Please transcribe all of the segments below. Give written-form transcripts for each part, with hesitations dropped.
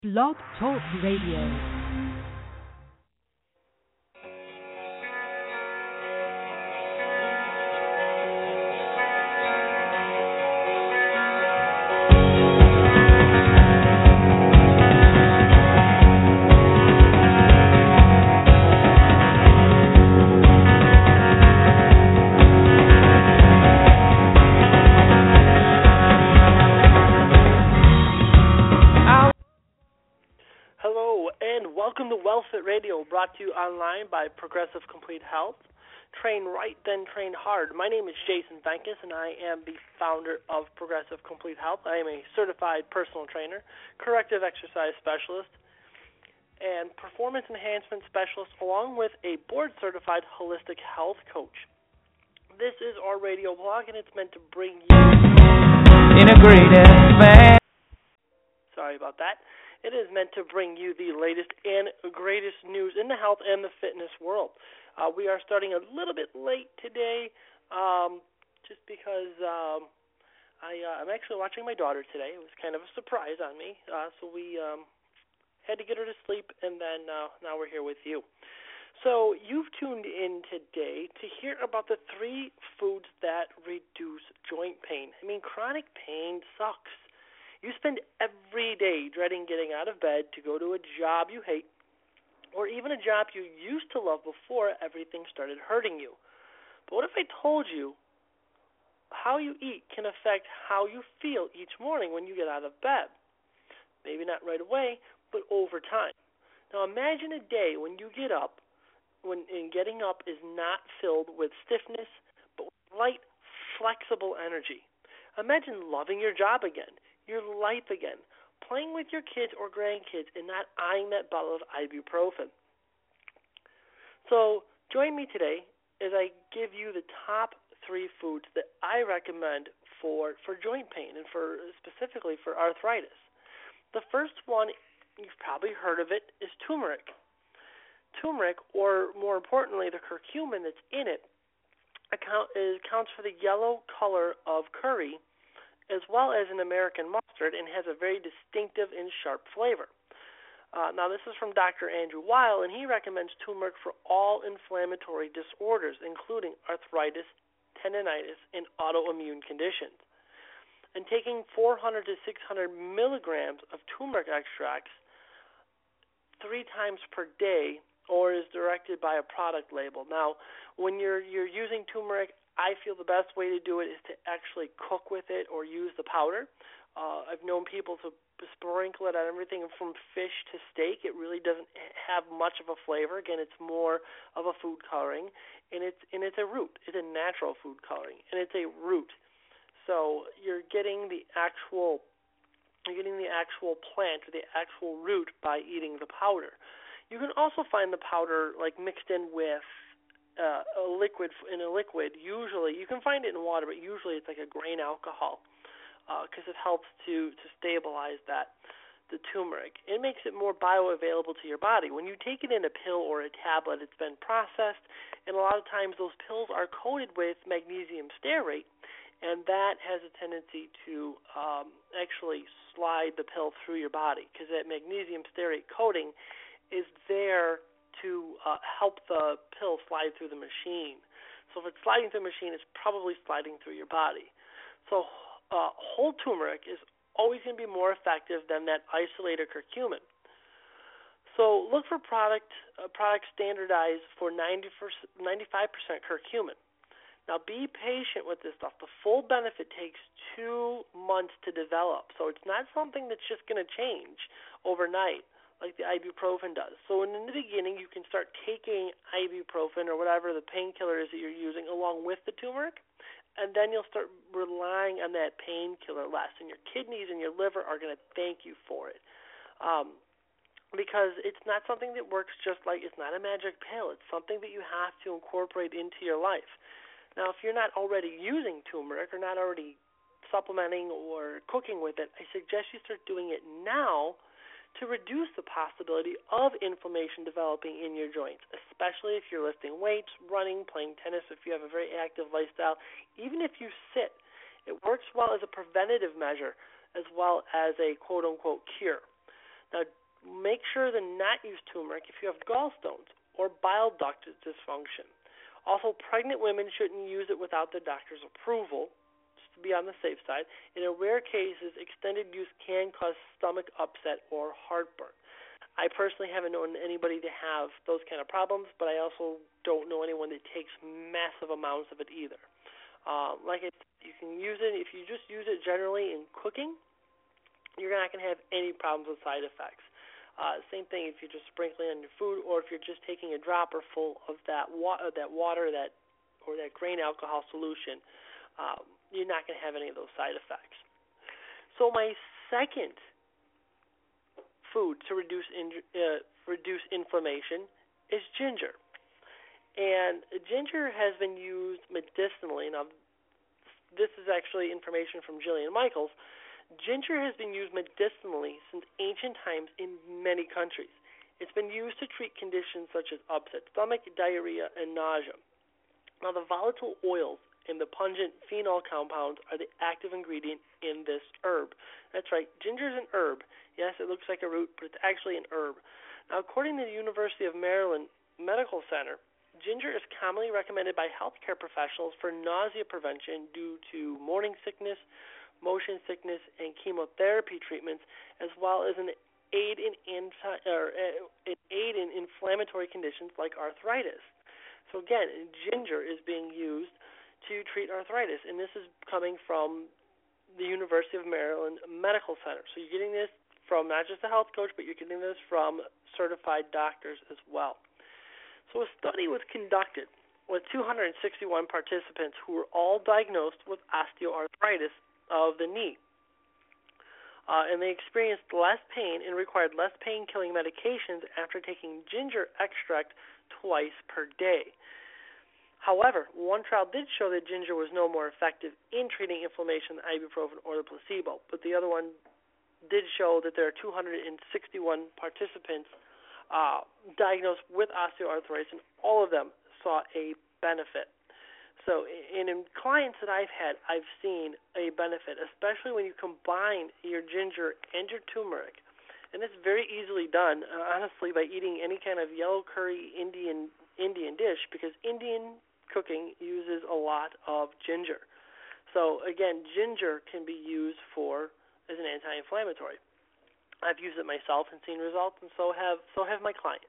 Blog Talk Radio. Welcome to WellFit Radio, brought to you online by Progressive Complete Health. Train right, then train hard. My name is Jason Benkes, and I am the founder of Progressive Complete Health. I am a certified personal trainer, corrective exercise specialist, and performance enhancement specialist, along with a board-certified holistic health coach. This is our radio blog, and it's meant to bring you... Sorry about that. It is meant to bring you the latest and greatest news in the health and the fitness world. We are starting a little bit late today, just because I'm actually watching my daughter today. It was kind of a surprise on me, so we had to get her to sleep, and then now we're here with you. So you've tuned in today to hear about the 3 foods that reduce joint pain. I mean, chronic pain sucks. You spend every day dreading getting out of bed to go to a job you hate, or even a job you used to love before everything started hurting you. But what if I told you how you eat can affect how you feel each morning when you get out of bed? Maybe not right away, but over time. Now imagine a day when you get up, and getting up is not filled with stiffness, but with light, flexible energy. Imagine loving your job again, your life again, playing with your kids or grandkids, and not eyeing that bottle of ibuprofen. So join me today as I give you the top 3 foods that I recommend for joint pain and for specifically for arthritis. The first one, you've probably heard of it, is turmeric. Turmeric, or more importantly, the curcumin that's in it, accounts for the yellow color of curry, as well as an American mustard, and has a very distinctive and sharp flavor. Now, this is from Dr. Andrew Weil, and he recommends turmeric for all inflammatory disorders, including arthritis, tendinitis, and autoimmune conditions. And taking 400 to 600 milligrams of turmeric extracts 3 times per day, or is directed by a product label. Now, when you're using turmeric, I feel the best way to do it is to actually cook with it or use the powder. I've known people to sprinkle it on everything from fish to steak. It really doesn't have much of a flavor. Again, it's more of a food coloring, and it's a root. It's a natural food coloring, and it's a root. So you're getting the actual plant or the actual root by eating the powder. You can also find the powder like mixed in with a liquid. Usually you can find it in water, but usually it's like a grain alcohol, because it helps to stabilize the turmeric. It makes it more bioavailable to your body. When you take it in a pill or a tablet, it's been processed, and a lot of times those pills are coated with magnesium stearate, and that has a tendency to actually slide the pill through your body, because that magnesium stearate coating is there to help the pill slide through the machine. So if it's sliding through the machine, it's probably sliding through your body. So whole turmeric is always going to be more effective than that isolated curcumin. So look for products standardized for 95% curcumin. Now be patient with this stuff. The full benefit takes 2 months to develop. So it's not something that's just going to change overnight, like the ibuprofen does. So in the beginning, you can start taking ibuprofen or whatever the painkiller is that you're using along with the turmeric, and then you'll start relying on that painkiller less, and your kidneys and your liver are going to thank you for it, because it's not something that works just like, it's not a magic pill. It's something that you have to incorporate into your life. Now, if you're not already using turmeric or not already supplementing or cooking with it, I suggest you start doing it now to reduce the possibility of inflammation developing in your joints, especially if you're lifting weights, running, playing tennis, if you have a very active lifestyle. Even if you sit, it works well as a preventative measure as well as a quote-unquote cure. Now, make sure to not use turmeric if you have gallstones or bile duct dysfunction. Also, pregnant women shouldn't use it without the doctor's approval, just to be on the safe side. In rare cases, extended use can cause stomach upset or heartburn. I personally haven't known anybody to have those kind of problems, but I also don't know anyone that takes massive amounts of it either. You can use it if you just use it generally in cooking. You're not going to have any problems with side effects. Same thing if you're just sprinkling on your food, or if you're just taking a dropper full of that water, or that grain alcohol solution. You're not going to have any of those side effects. So my second food to reduce inflammation is ginger. And ginger has been used medicinally. Now, this is actually information from Jillian Michaels. Ginger has been used medicinally since ancient times in many countries. It's been used to treat conditions such as upset stomach, diarrhea, and nausea. Now, the volatile oils and the pungent phenol compounds are the active ingredient in this herb. That's right, ginger is an herb. Yes, it looks like a root, but it's actually an herb. Now, according to the University of Maryland Medical Center, ginger is commonly recommended by healthcare professionals for nausea prevention due to morning sickness, motion sickness, and chemotherapy treatments, as well as an aid in inflammatory conditions like arthritis. So again, ginger is being used to treat arthritis, and this is coming from the University of Maryland Medical Center. So you're getting this from not just a health coach, but you're getting this from certified doctors as well. So a study was conducted with 261 participants who were all diagnosed with osteoarthritis of the knee. And they experienced less pain and required less pain-killing medications after taking ginger extract twice per day. However, one trial did show that ginger was no more effective in treating inflammation than ibuprofen or the placebo, but the other one did show that there are 261 participants diagnosed with osteoarthritis, and all of them saw a benefit. So in clients that I've had, I've seen a benefit, especially when you combine your ginger and your turmeric. And it's very easily done, honestly, by eating any kind of yellow curry Indian dish, because Indian cooking uses a lot of ginger. So again, ginger can be used as an anti-inflammatory. I've used it myself and seen results, and so have my clients.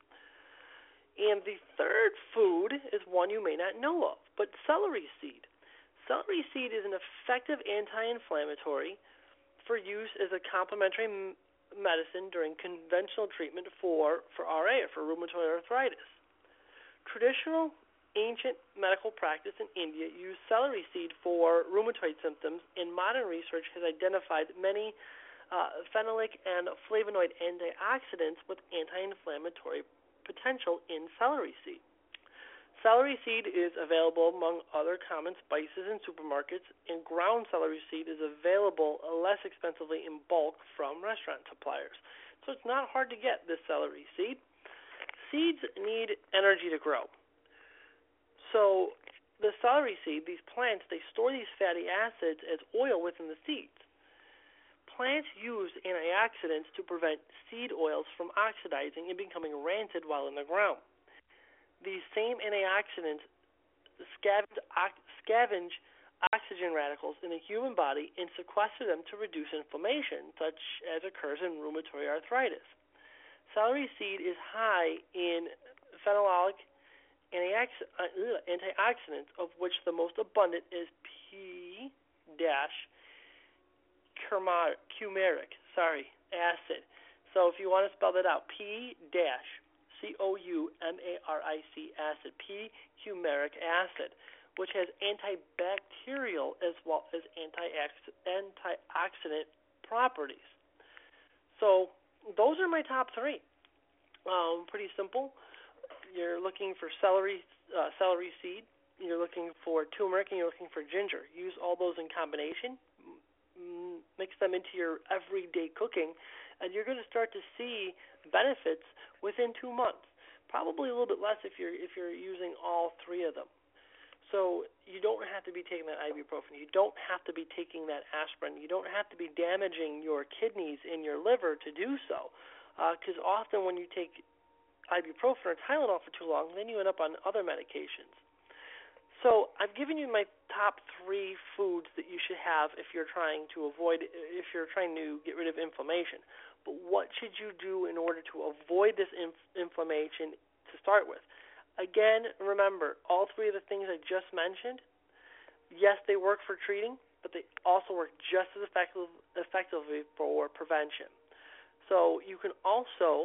And the third food is one you may not know of, but celery seed. Celery seed is an effective anti-inflammatory for use as a complementary medicine during conventional treatment for RA, for rheumatoid arthritis. Traditional ancient medical practice in India used celery seed for rheumatoid symptoms, and modern research has identified many phenolic and flavonoid antioxidants with anti-inflammatory potential in celery seed. Celery seed is available among other common spices in supermarkets, and ground celery seed is available less expensively in bulk from restaurant suppliers. So it's not hard to get this celery seed. Seeds need energy to grow. So the celery seed, these plants, they store these fatty acids as oil within the seeds. Plants use antioxidants to prevent seed oils from oxidizing and becoming rancid while in the ground. These same antioxidants scavenge oxygen radicals in the human body and sequester them to reduce inflammation, such as occurs in rheumatoid arthritis. Celery seed is high in phenolic antioxidants, of which the most abundant is P-coumaric acid. So if you want to spell that out, P-coumaric acid, P-coumaric acid, which has antibacterial as well as antioxidant properties. So those are my top three. Pretty simple. You're looking for celery seed, you're looking for turmeric, and you're looking for ginger. Use all those in combination. Mix them into your everyday cooking, and you're going to start to see benefits within 2 months. Probably a little bit less if you're using all three of them. So you don't have to be taking that ibuprofen. You don't have to be taking that aspirin. You don't have to be damaging your kidneys and your liver to do so. Because often when you take ibuprofen or Tylenol for too long, then you end up on other medications. So I've given you my top 3 foods that you should have if you're trying to get rid of inflammation. But what should you do in order to avoid this inflammation to start with? Again, remember, all 3 of the things I just mentioned, yes, they work for treating, but they also work just as effectively for prevention. So you can also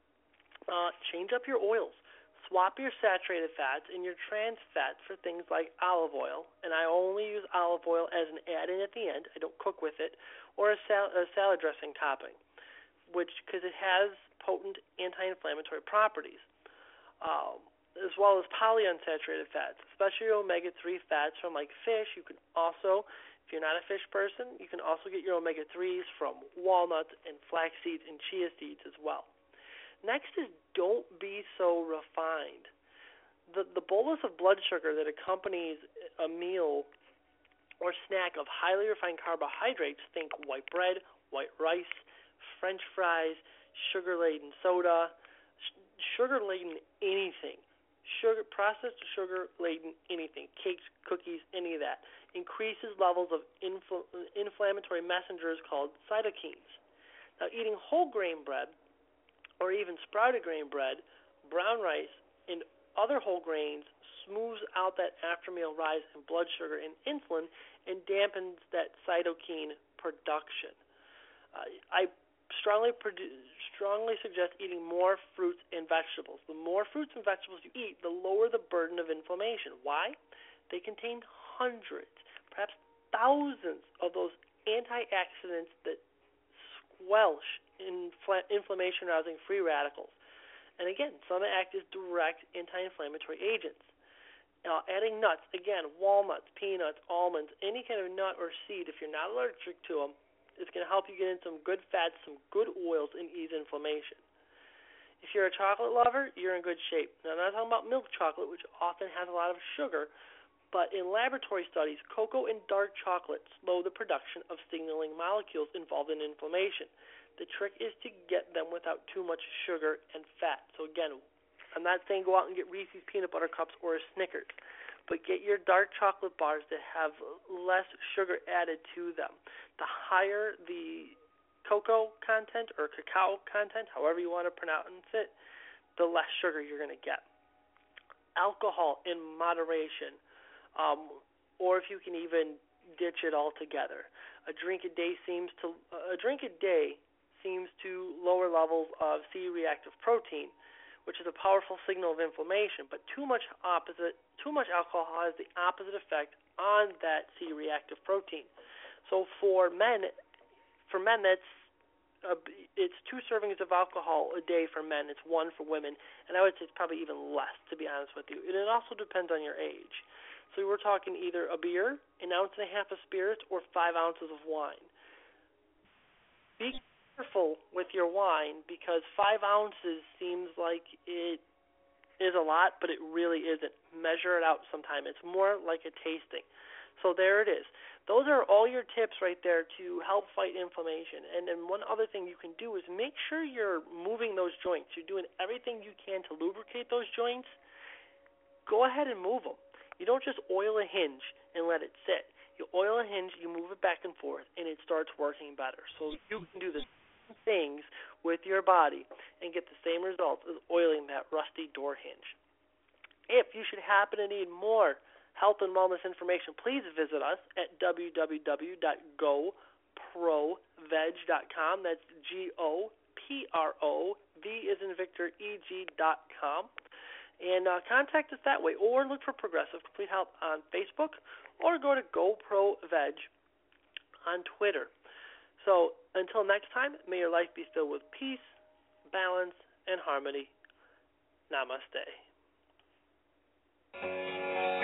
change up your oils. Swap your saturated fats and your trans fats for things like olive oil, and I only use olive oil as an add-in at the end. I don't cook with it, or a salad dressing topping, because it has potent anti-inflammatory properties, as well as polyunsaturated fats, especially omega-3 fats from like fish. You can also, if you're not a fish person, you can also get your omega-3s from walnuts and flax seeds and chia seeds as well. Next is don't be so refined. The bolus of blood sugar that accompanies a meal or snack of highly refined carbohydrates, think white bread, white rice, French fries, sugar-laden soda, sugar-laden anything, processed sugar-laden anything, cakes, cookies, any of that, increases levels of inflammatory messengers called cytokines. Now, eating whole grain bread or even sprouted grain bread, brown rice, and other whole grains smooths out that after-meal rise in blood sugar and insulin and dampens that cytokine production. I strongly suggest eating more fruits and vegetables. The more fruits and vegetables you eat, the lower the burden of inflammation. Why? They contain hundreds, perhaps thousands of those antioxidants that squelch inflammation-rousing free radicals. And again, some act as direct anti-inflammatory agents. Adding nuts, again, walnuts, peanuts, almonds, any kind of nut or seed, if you're not allergic to them, it's going to help you get in some good fats, some good oils, and ease inflammation. If you're a chocolate lover, you're in good shape. Now, I'm not talking about milk chocolate, which often has a lot of sugar, but in laboratory studies, cocoa and dark chocolate slow the production of signaling molecules involved in inflammation. The trick is to get them without too much sugar and fat. So again, I'm not saying go out and get Reese's Peanut Butter Cups or a Snickers, but get your dark chocolate bars that have less sugar added to them. The higher the cocoa content or cacao content, however you want to pronounce it, the less sugar you're going to get. Alcohol in moderation, or if you can even ditch it altogether. A drink a day seems to lower levels of C-reactive protein, which is a powerful signal of inflammation. But too much alcohol has the opposite effect on that C-reactive protein. So for men, it's 2 servings of alcohol a day for men. It's 1 for women, and I would say it's probably even less, to be honest with you. And it also depends on your age. So we're talking either a beer, 1.5 ounces of spirits, or 5 ounces of wine. Be careful with your wine, because 5 ounces seems like it is a lot, but it really isn't. Measure it out sometime. It's more like a tasting. So there it is. Those are all your tips right there to help fight inflammation. And then one other thing you can do is make sure you're moving those joints. You're doing everything you can to lubricate those joints. Go ahead and move them. You don't just oil a hinge and let it sit. You oil a hinge, you move it back and forth, and it starts working better. So you can do the same things with your body and get the same results as oiling that rusty door hinge. If you should happen to need more health and wellness information, please visit us at www.goproveg.com. That's GOPROV as in Victor, EG.com. And contact us that way, or look for Progressive Complete Health on Facebook, or go to GoProVeg on Twitter. So until next time, may your life be filled with peace, balance, and harmony. Namaste.